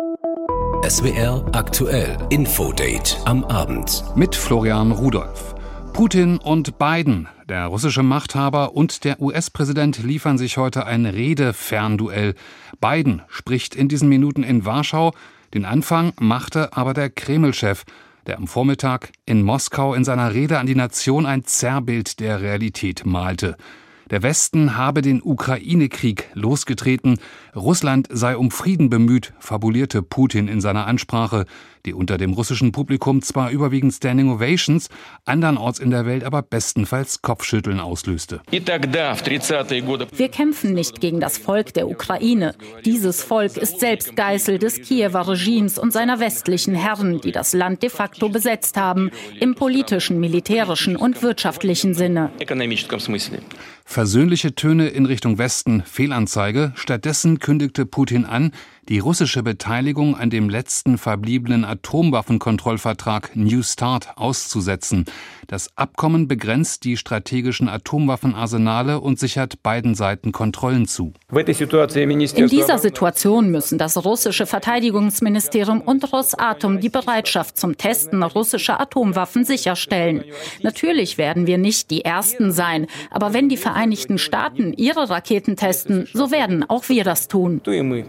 SWR aktuell Infodate am Abend. Mit Florian Rudolph. Putin und Biden, der russische Machthaber und der US-Präsident liefern sich heute ein Redefernduell. Biden spricht in diesen Minuten in Warschau. Den Anfang machte aber der Kreml-Chef, der am Vormittag in Moskau in seiner Rede an die Nation ein Zerrbild der Realität malte. Der Westen habe den Ukraine-Krieg losgetreten. Russland sei um Frieden bemüht, fabulierte Putin in seiner Ansprache, die unter dem russischen Publikum zwar überwiegend Standing Ovations, andernorts in der Welt aber bestenfalls Kopfschütteln auslöste. Wir kämpfen nicht gegen das Volk der Ukraine. Dieses Volk ist selbst Geißel des Kiewer Regimes und seiner westlichen Herren, die das Land de facto besetzt haben, im politischen, militärischen und wirtschaftlichen Sinne. Versöhnliche Töne in Richtung Westen, Fehlanzeige. Stattdessen kündigte Putin an, die russische Beteiligung an dem letzten verbliebenen Atomwaffenkontrollvertrag New START auszusetzen. Das Abkommen begrenzt die strategischen Atomwaffenarsenale und sichert beiden Seiten Kontrollen zu. In dieser Situation müssen das russische Verteidigungsministerium und Rosatom die Bereitschaft zum Testen russischer Atomwaffen sicherstellen. Natürlich werden wir nicht die Ersten sein, aber wenn die Vereinigten Staaten ihre Raketen testen, so werden auch wir das tun.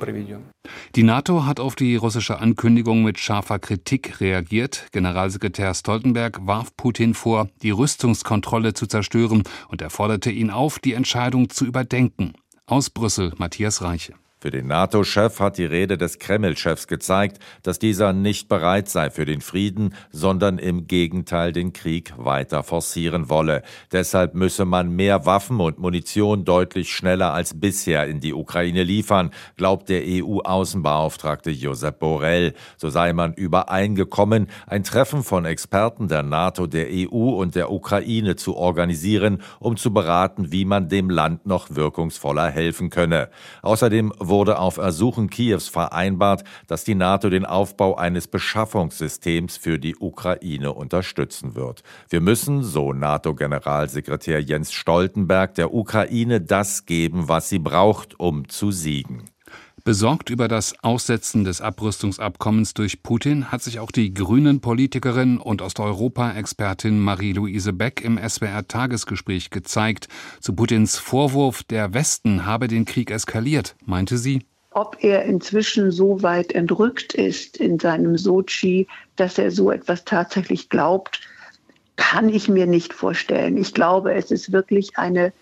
Die NATO hat auf die russische Ankündigung mit scharfer Kritik reagiert. Generalsekretär Stoltenberg warf Putin vor, die Rüstungskontrolle zu zerstören, und er forderte ihn auf, die Entscheidung zu überdenken. Aus Brüssel, Matthias Reiche. Für den NATO-Chef hat die Rede des Kreml-Chefs gezeigt, dass dieser nicht bereit sei für den Frieden, sondern im Gegenteil den Krieg weiter forcieren wolle. Deshalb müsse man mehr Waffen und Munition deutlich schneller als bisher in die Ukraine liefern, glaubt der EU-Außenbeauftragte Josep Borrell. So sei man übereingekommen, ein Treffen von Experten der NATO, der EU und der Ukraine zu organisieren, um zu beraten, wie man dem Land noch wirkungsvoller helfen könne. Außerdem wurde auf Ersuchen Kiews vereinbart, dass die NATO den Aufbau eines Beschaffungssystems für die Ukraine unterstützen wird. Wir müssen, so NATO-Generalsekretär Jens Stoltenberg, der Ukraine das geben, was sie braucht, um zu siegen. Besorgt über das Aussetzen des Abrüstungsabkommens durch Putin hat sich auch die Grünen-Politikerin und Osteuropa-Expertin Marie-Louise Beck im SWR-Tagesgespräch gezeigt. Zu Putins Vorwurf, der Westen habe den Krieg eskaliert, meinte sie: Ob er inzwischen so weit entrückt ist in seinem Sotschi, dass er so etwas tatsächlich glaubt, kann ich mir nicht vorstellen. Ich glaube, es ist wirklich eine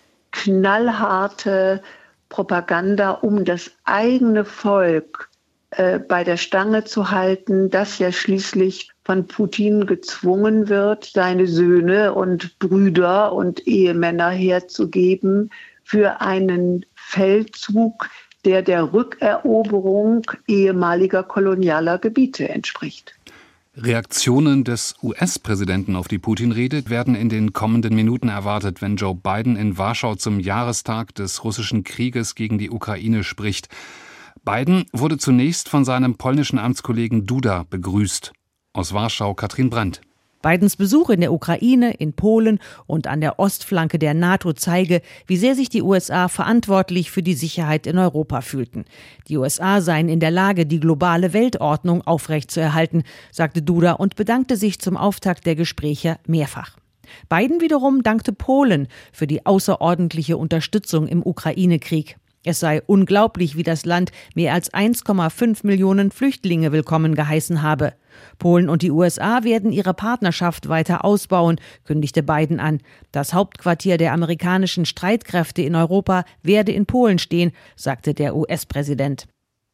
knallharte Propaganda, um das eigene Volk bei der Stange zu halten, das ja schließlich von Putin gezwungen wird, seine Söhne und Brüder und Ehemänner herzugeben für einen Feldzug, der der Rückeroberung ehemaliger kolonialer Gebiete entspricht. Reaktionen des US-Präsidenten auf die Putin-Rede werden in den kommenden Minuten erwartet, wenn Joe Biden in Warschau zum Jahrestag des russischen Krieges gegen die Ukraine spricht. Biden wurde zunächst von seinem polnischen Amtskollegen Duda begrüßt. Aus Warschau Katrin Brandt. Bidens Besuch in der Ukraine, in Polen und an der Ostflanke der NATO zeige, wie sehr sich die USA verantwortlich für die Sicherheit in Europa fühlten. Die USA seien in der Lage, die globale Weltordnung aufrechtzuerhalten, sagte Duda und bedankte sich zum Auftakt der Gespräche mehrfach. Biden wiederum dankte Polen für die außerordentliche Unterstützung im Ukraine-Krieg. Es sei unglaublich, wie das Land mehr als 1,5 Millionen Flüchtlinge willkommen geheißen habe. Polen und die USA werden ihre Partnerschaft weiter ausbauen, kündigte Biden an. Das Hauptquartier der amerikanischen Streitkräfte in Europa werde in Polen stehen, sagte der US-Präsident.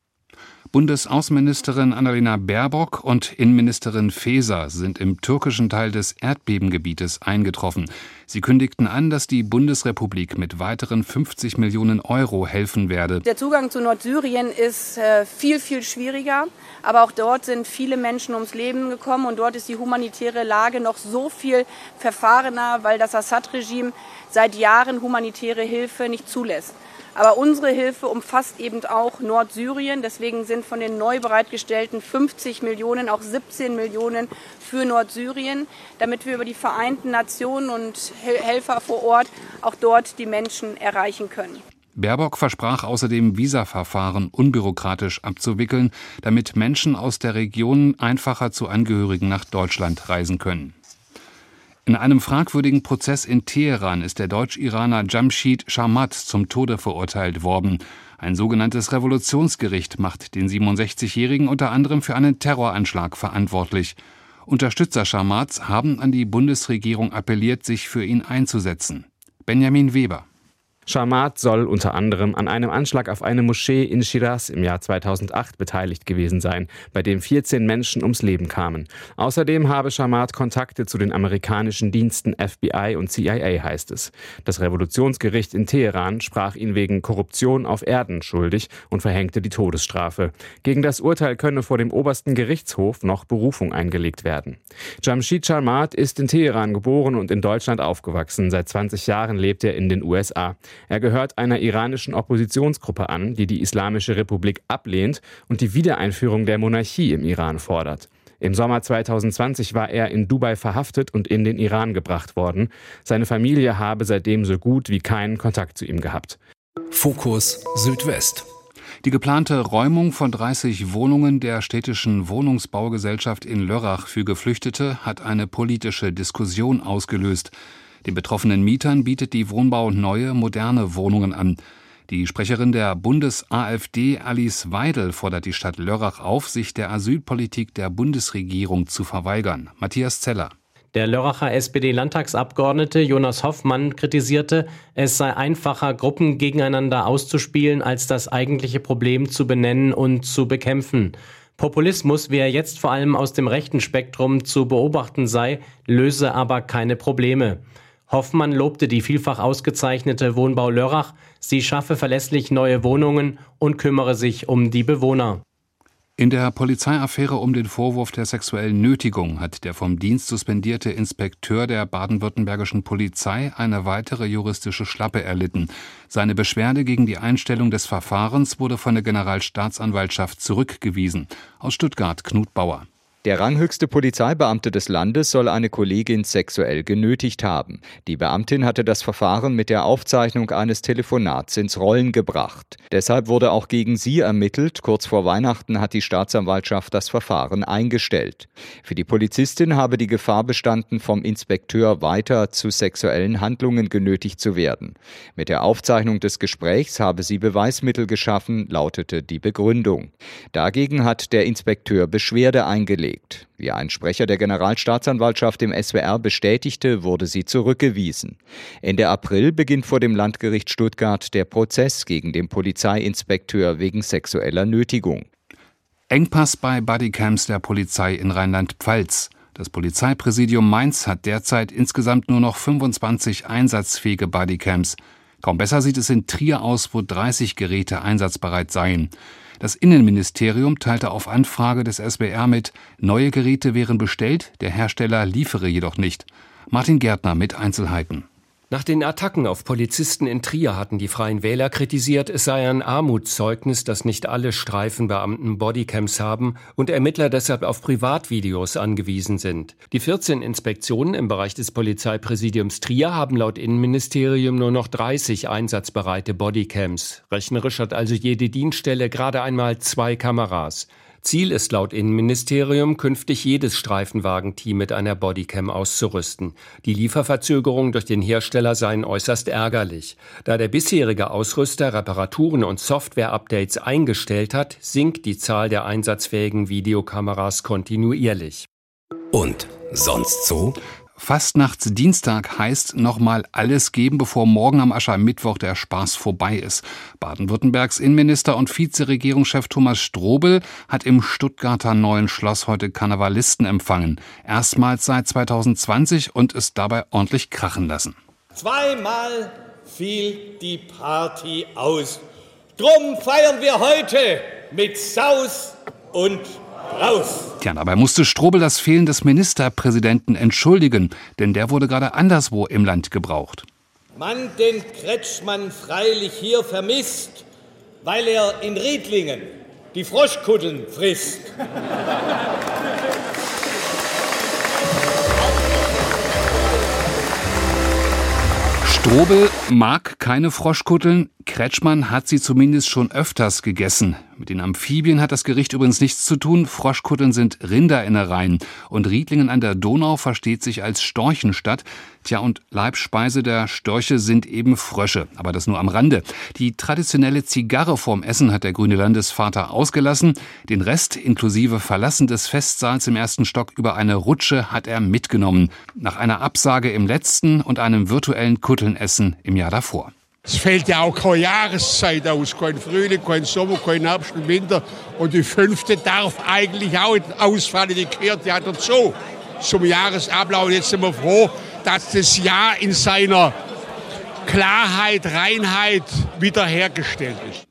Bundesaußenministerin Annalena Baerbock und Innenministerin Faeser sind im türkischen Teil des Erdbebengebietes eingetroffen. Sie kündigten an, dass die Bundesrepublik mit weiteren 50 Millionen Euro helfen werde. Der Zugang zu Nordsyrien ist viel, viel schwieriger. Aber auch dort sind viele Menschen ums Leben gekommen. Und dort ist die humanitäre Lage noch so viel verfahrener, weil das Assad-Regime seit Jahren humanitäre Hilfe nicht zulässt. Aber unsere Hilfe umfasst eben auch Nordsyrien. Deswegen sind von den neu bereitgestellten 50 Millionen auch 17 Millionen für Nordsyrien, damit wir über die Vereinten Nationen und Helfer vor Ort auch dort die Menschen erreichen können. Baerbock versprach außerdem, Visaverfahren unbürokratisch abzuwickeln, damit Menschen aus der Region einfacher zu Angehörigen nach Deutschland reisen können. In einem fragwürdigen Prozess in Teheran ist der Deutsch-Iraner Jamshid Sharmat zum Tode verurteilt worden. Ein sogenanntes Revolutionsgericht macht den 67-Jährigen unter anderem für einen Terroranschlag verantwortlich. Unterstützer Sharmats haben an die Bundesregierung appelliert, sich für ihn einzusetzen. Benjamin Weber. Sharmat soll unter anderem an einem Anschlag auf eine Moschee in Schiraz im Jahr 2008 beteiligt gewesen sein, bei dem 14 Menschen ums Leben kamen. Außerdem habe Sharmat Kontakte zu den amerikanischen Diensten FBI und CIA, heißt es. Das Revolutionsgericht in Teheran sprach ihn wegen Korruption auf Erden schuldig und verhängte die Todesstrafe. Gegen das Urteil könne vor dem obersten Gerichtshof noch Berufung eingelegt werden. Jamshid Sharmat ist in Teheran geboren und in Deutschland aufgewachsen. Seit 20 Jahren lebt er in den USA. Er gehört einer iranischen Oppositionsgruppe an, die die Islamische Republik ablehnt und die Wiedereinführung der Monarchie im Iran fordert. Im Sommer 2020 war er in Dubai verhaftet und in den Iran gebracht worden. Seine Familie habe seitdem so gut wie keinen Kontakt zu ihm gehabt. Fokus Südwest. Die geplante Räumung von 30 Wohnungen der städtischen Wohnungsbaugesellschaft in Lörrach für Geflüchtete hat eine politische Diskussion ausgelöst. Den betroffenen Mietern bietet die Wohnbau neue, moderne Wohnungen an. Die Sprecherin der Bundes-AfD, Alice Weidel, fordert die Stadt Lörrach auf, sich der Asylpolitik der Bundesregierung zu verweigern. Matthias Zeller. Der Lörracher SPD-Landtagsabgeordnete Jonas Hoffmann kritisierte, es sei einfacher, Gruppen gegeneinander auszuspielen, als das eigentliche Problem zu benennen und zu bekämpfen. Populismus, wie er jetzt vor allem aus dem rechten Spektrum zu beobachten sei, löse aber keine Probleme. Hoffmann lobte die vielfach ausgezeichnete Wohnbau Lörrach, sie schaffe verlässlich neue Wohnungen und kümmere sich um die Bewohner. In der Polizeiaffäre um den Vorwurf der sexuellen Nötigung hat der vom Dienst suspendierte Inspekteur der baden-württembergischen Polizei eine weitere juristische Schlappe erlitten. Seine Beschwerde gegen die Einstellung des Verfahrens wurde von der Generalstaatsanwaltschaft zurückgewiesen. Aus Stuttgart Knut Bauer. Der ranghöchste Polizeibeamte des Landes soll eine Kollegin sexuell genötigt haben. Die Beamtin hatte das Verfahren mit der Aufzeichnung eines Telefonats ins Rollen gebracht. Deshalb wurde auch gegen sie ermittelt. Kurz vor Weihnachten hat die Staatsanwaltschaft das Verfahren eingestellt. Für die Polizistin habe die Gefahr bestanden, vom Inspekteur weiter zu sexuellen Handlungen genötigt zu werden. Mit der Aufzeichnung des Gesprächs habe sie Beweismittel geschaffen, lautete die Begründung. Dagegen hat der Inspekteur Beschwerde eingelegt. Wie ein Sprecher der Generalstaatsanwaltschaft im SWR bestätigte, wurde sie zurückgewiesen. Ende April beginnt vor dem Landgericht Stuttgart der Prozess gegen den Polizeiinspekteur wegen sexueller Nötigung. Engpass bei Bodycams der Polizei in Rheinland-Pfalz. Das Polizeipräsidium Mainz hat derzeit insgesamt nur noch 25 einsatzfähige Bodycams. Kaum besser sieht es in Trier aus, wo 30 Geräte einsatzbereit seien. Das Innenministerium teilte auf Anfrage des SWR mit, neue Geräte wären bestellt, der Hersteller liefere jedoch nicht. Martin Gärtner mit Einzelheiten. Nach den Attacken auf Polizisten in Trier hatten die Freien Wähler kritisiert, es sei ein Armutszeugnis, dass nicht alle Streifenbeamten Bodycams haben und Ermittler deshalb auf Privatvideos angewiesen sind. Die 14 Inspektionen im Bereich des Polizeipräsidiums Trier haben laut Innenministerium nur noch 30 einsatzbereite Bodycams. Rechnerisch hat also jede Dienststelle gerade einmal 2 Kameras. Ziel ist laut Innenministerium, künftig jedes Streifenwagenteam mit einer Bodycam auszurüsten. Die Lieferverzögerungen durch den Hersteller seien äußerst ärgerlich. Da der bisherige Ausrüster Reparaturen und Software-Updates eingestellt hat, sinkt die Zahl der einsatzfähigen Videokameras kontinuierlich. Und sonst so? Fastnachtsdienstag heißt nochmal alles geben, bevor morgen am Aschermittwoch der Spaß vorbei ist. Baden-Württembergs Innenminister und Vizeregierungschef Thomas Strobel hat im Stuttgarter Neuen Schloss heute Karnevalisten empfangen. Erstmals seit 2020 und es dabei ordentlich krachen lassen. Zweimal fiel die Party aus. Drum feiern wir heute mit Saus und Raus. Tja, dabei musste Strobel das Fehlen des Ministerpräsidenten entschuldigen, denn der wurde gerade anderswo im Land gebraucht. Man den Kretschmann freilich hier vermisst, weil er in Riedlingen die Froschkutteln frisst. Strobel mag keine Froschkutteln, Kretschmann hat sie zumindest schon öfters gegessen. Mit den Amphibien hat das Gericht übrigens nichts zu tun. Froschkutteln sind Rinderinnereien. Und Riedlingen an der Donau versteht sich als Storchenstadt. Tja, und Leibspeise der Störche sind eben Frösche. Aber das nur am Rande. Die traditionelle Zigarre vorm Essen hat der grüne Landesvater ausgelassen. Den Rest, inklusive Verlassen des Festsaals im ersten Stock über eine Rutsche, hat er mitgenommen. Nach einer Absage im letzten und einem virtuellen Kuttelnessen im Jahr davor. Es fällt ja auch keine Jahreszeit aus, kein Frühling, kein Sommer, kein Herbst und Winter. Und die 5. darf eigentlich auch ausfallen, die gehört ja dazu zum Jahresablauf. Jetzt sind wir froh, dass das Jahr in seiner Klarheit, Reinheit wiederhergestellt ist.